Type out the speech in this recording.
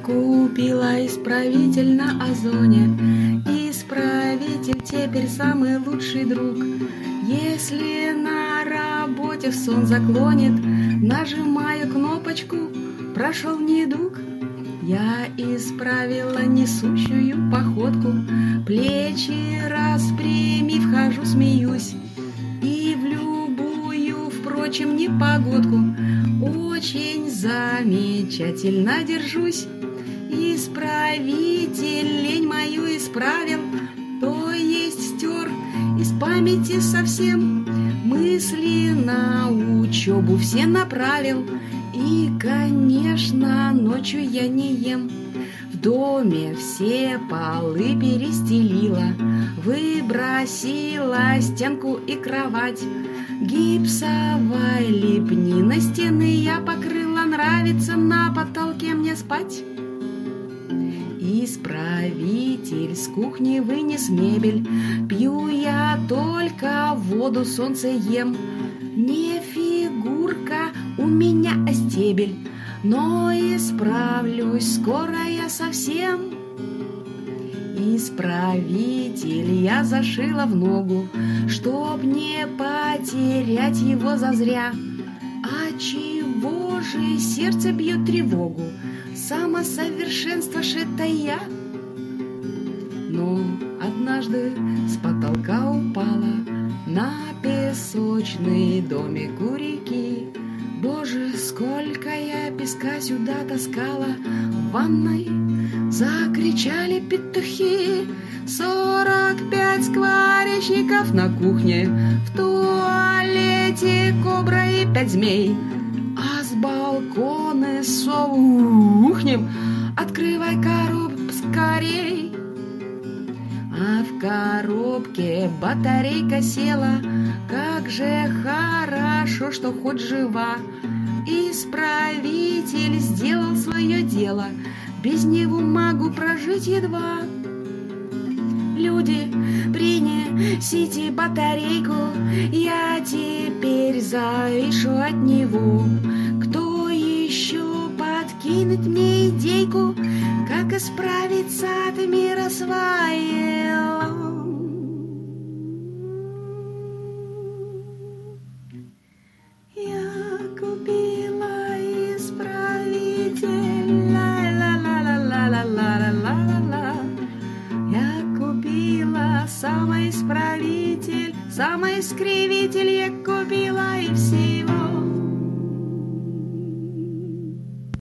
купила исправитель на Озоне. Исправитель теперь самый лучший друг. Если на работе в сон заклонит, нажимаю кнопочку, прошел недуг. Я исправила несущую походку, плечи распрямив, хожу, смеюсь. И в любую, впрочем, непогодку очень замечательно держусь. Исправитель лень мою исправил, то есть стер из памяти совсем. Мысли на учебу все направил, и, конечно, ночью я не ем. В доме все полы перестелила, выбросила стенку и кровать. Гипсовой лепниной стены я покрыла, нравится на потолке мне спать. Исправитель с кухни вынес мебель, пью я только воду, солнце ем. Не фигурка у меня, а стебель, но исправлюсь скоро я совсем. Исправитель я зашила в ногу, чтоб не потерять его зазря. А чего же сердце бьет тревогу? Самосовершенство ж это я. Но однажды с потолка упала на песочный домик у реки. Боже, сколько я песка сюда таскала, в ванной закричали петухи. 45 скворечников на кухне, в туалете кобра и 5 змей. А с балкона сову ухнем, открывай коробку скорей. А в коробке батарейка села, как же хорошо, что хоть жива. Исправитель сделал свое дело, без него могу прожить едва. Люди, принесите батарейку, я теперь завишу от него. Кто еще подкинет мне идейку, как исправиться от мира своего? Я купила исправитель, ла-ла-ла-ла-ла-ла-ла-ла-ла. Я купила самоисправитель, самоискривитель, я купила.